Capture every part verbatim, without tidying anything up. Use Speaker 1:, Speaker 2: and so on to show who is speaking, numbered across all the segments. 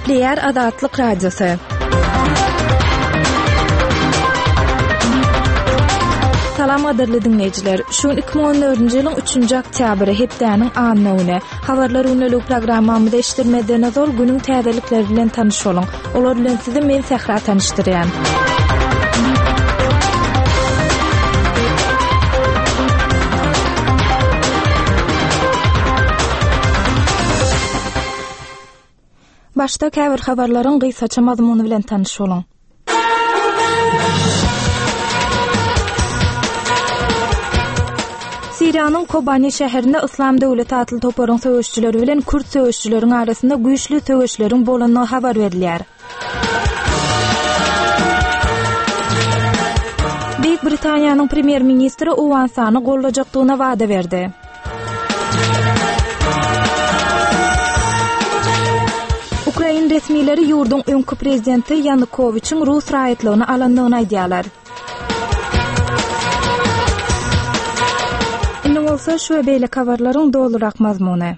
Speaker 1: Nükleer Azatlyk Radiosu. Salam adirli dinleyijiler. Şu iki bin on dördünji ýylyň üçünji oktýabry hepdäniň annawyny, habarlar ünlülük programmamyzda eşitdirmeden azal günüň täzelikleri bilen tanışolyň. Olar bilen sizi men Sehra tanışdyrýan. Başda käbir habarlaryň gysgaça mazmuny bilen tanışolyň. Siriýanyň Kobani şäherinde Islam Döwleti atly toparyň söwüşçüleri bilen Kürt söwüşçüleriň arasynda güýçli söwüşleriň bolanyny habar berilýär. Büyük Britaniýanyň premier ministri Owansany gollajakdygyna wada berdi. Ukraina resmileri ýurduň öňkü prezidenti Yanukovyçyň Rus raýatlygyny alandygyny aýdýarlar. Indi bolsa şu we beýle habarlaryň dolurak mazmuny.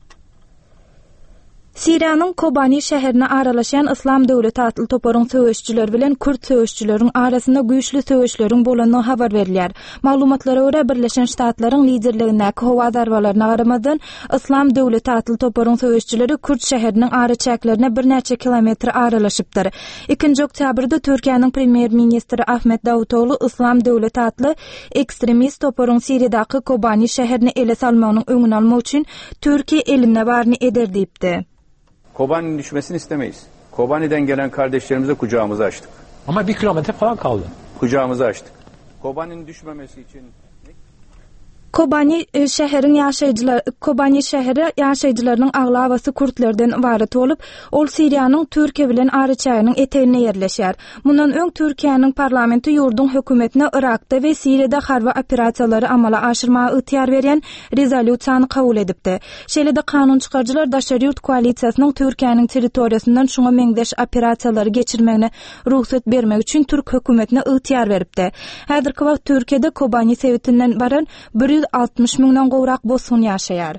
Speaker 1: Siriýanyň Kobani şäherine aralaşan Islam Döwleti atly toparyň söwüşçüleri bilen Kürt söwüşçüleriň arasynda güýçli söwüşleriň bolanyny habar berilýär. Maglumatlara görä Birleşen Ştatlaryň liderligindäki howa zarbalaryna garamadan Islam Döwleti atly toparyň söwüşçüleri Kürt şäheriniň ara çäklerine bir näçe kilometr aralaşypdyr. ikinji oktýabrda Türkiýanyň premier ministri Ahmet Davutoglu Islam Döwleti atly ekstremist toparyň Siriýadaky Kobani şäherini ele salmagynyň öňüni almak üçin Türkiýe eline barny eder diýipdi.
Speaker 2: Kobani'nin düşmesini istemeyiz. Kobani'den gelen kardeşlerimize kucağımızı açtık.
Speaker 3: Ama bir kilometre falan kaldı.
Speaker 2: Kucağımızı açtık. Kobani'nin düşmemesi için...
Speaker 1: Kobani şäheriň ýaşaýjylar Kobani şäheri ýaşaýjylarynyň aglabasy Kürtlerden ibaret bolup, ol Siriýanyň Türkiýe bilen ara çäginiň etegine ýerleşýär. Mundan öň Türkiýanyň parlamenti ýurduň hökümetine Irakda we Siriýada harby operasiýalary amala aşyrmagy ýetýär berýän rezolýusiýany kabul edipdi. Şeýle-de kanun çykarjylar Daşary ýurt koalisiýasynyň Türkiýanyň territoriýasyndan şoňa meňdeş operasiýalary geçirmegine ruhsat bermek üçin Türk hökümetine ýetýär beripdi. Häzirki wagt Türkiýede Kobani sewitinden baran bir yüz altmış miňden gowrak bosgun ýaşaýar.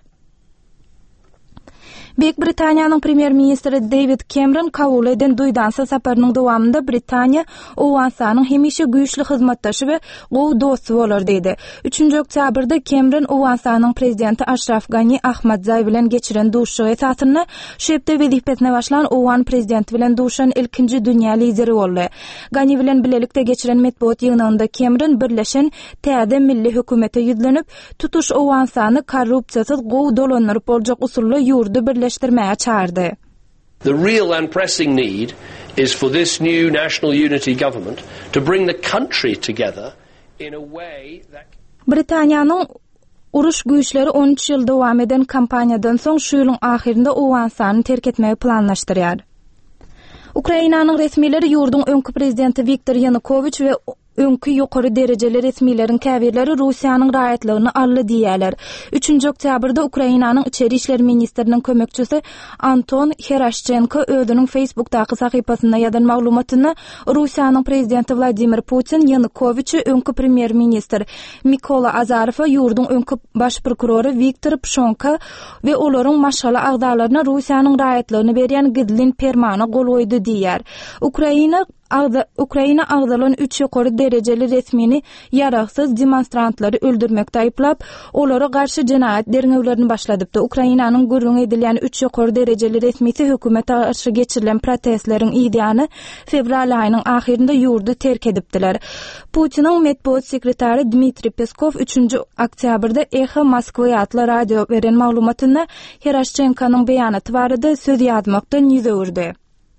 Speaker 1: Büyük Britaniýanyň premier ministri David Cameron kabul eden duýdansa saparynyň dowamında Britaniýa Owansanyň hemişe güýçli hyzmatdaşy we gowy dosty bolar diýdi. üçünji oktýabrda Cameron Owansanyň prezidenti Ashraf Ghani Ahmadzai bilen geçiren duşşy esasyny şu hepde wezipesine başlan Owan prezidenti bilen duşan ilkinji dünýä lideri boldy. Ghani bilen bilelikde geçiren medeniýet ýygnynda Cameron birleşen täze milli hökümete ýüzlenip tutuş Owansany korrupsiýasyz gowy dolandyryp boljak usully ýurdu birleşdirmäge çağırdı.
Speaker 4: The real and pressing need is for this new national unity government to bring the country together in a way that
Speaker 1: Britaniýanyň uruş güýçleri on üç ýyl dowam eden kampaniýadan soň şu ýylyň ahyrynda Owansany terk etmegi planlaşdyrýar. Ukrainanyň resmileri ýurduň öňkü prezidenti Viktor Yanukovyç we öňkü ýokary derejeli resmilerin käbirleri Russiýanyň raýatlygyny aldy diýerler. üçünji oktýabrda Ukrainanyň içeri işler ministriniň kömekçisi Anton Herashchenko özüniň Facebookdaky sahypasynda ýazan maglumatyny Russiýanyň prezidenti Vladimir Putin Yanukovyçy öňkü premier ministr Mikola Azarowa ýurduň öňkü baş prokuroru Viktor Pshonka we olaryň maşala agdalaryna Russiýanyň raýatlygyny berýän gidlin permana gol goýdy diýär. Ukraina Agda, Ukraina agdalan üç ýokary derejeli resmini ýaraksız demonstrantlary öldürmekde aýplap, olary garşy jenaýat derňewlerini başladypdy. Ukrainanyň gurrun edilýän üç ýokary derejeli resmisi hökümete garşy geçirilen protestleriň ideýany fevral aýynyň ahyrynda ýurdu terk edipdiler. Putiniň medeniýet sekretary Dmitri Peskov üçünji oktýabrda Echo Moskwa atly radio beren maglumatyny Herashchenkanyň beýanaty barada söz ýazmakdan ýüze urdy.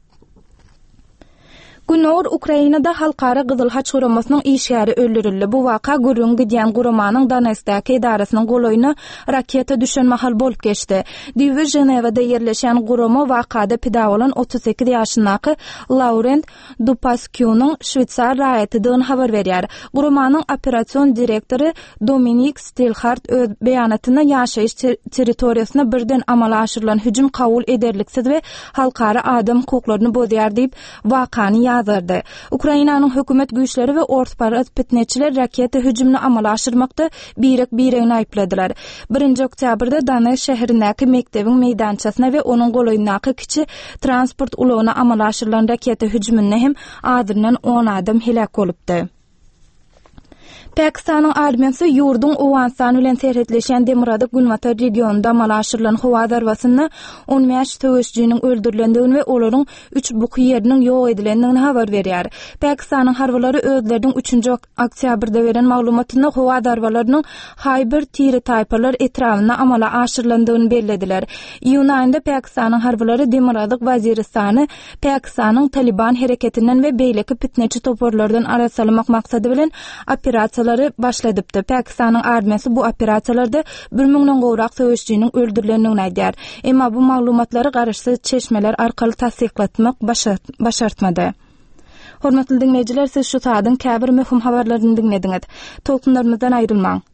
Speaker 1: Günor Ukrainada halkara Gyzyl Haç guramasynyň işgäri öldürildi. Bu waka gurrun gidýän guramanyň Donetskdaky edarasynyň goloýuny raketa düşen mahal bolup geçdi. Diýip Ženewada ýerleşen gurama wakada pida bolan otuz sekiz ýaşyndaky Laurent Dupaskyunyň Şwitsar raýatydygyny habar berýär. Guramanyň operasiýon direktory Dominik Stilhart öz beýanatyna ýaşaýyş territoriýasyna birden amala aşyrylan hüjüm kabul ederliksiz we halkara adam hukuklaryny bozýar diýip wakany ýazardy. Ukrainanyň hökümet güýçleri we ortpara pitneçiler raket hüjümini amala aşyrmakda birek biregini aýpladylar. birinji oktýabrda Dana şäherindäki mektebiň meýdançasyna we onuň golaýyndaky kiçi transport ulagyna amala aşyrylan raket hüjüminde hem adyrdan on adam helak bolupdy. Pakistanyň armiýasy ýurdun Owanstan bilen serhetleşen Demirada Gulmata regionunda amala aşyrylan howa darbasyny on beş töweşçiniň öldürilendigini we olaryň üç buky ýeriniň ýok edilendigini habar berýär. Pakistanyň harbalary özleriň üçinji oktýabrda beren maglumatyna howa darbalarynyň Khyber tiri taýpalar etrawyna amala aşyrylandygyny bellädiler. Ýuny aýynda Pakistanyň harbalary Demirada Waziristany Pakistanyň Taliban hereketinden we beýleki pitneçi toporlardan ara salmak maksady bilen operasiýa başladypdy. Pakistanyň armiýasy bu operasiýalarda bir mingden gowrak söwüşçiniň öldürilendigini aýdýar. Emma bu maglumatlary garaşsyz çeşmeler arkaly tasdiklatmak başartmady. Hormatly dinleýijiler, siz şu saýdyň käbir möhüm habarlaryny dinlediňiz. Tolkunlarymyzdan aýrylmaň.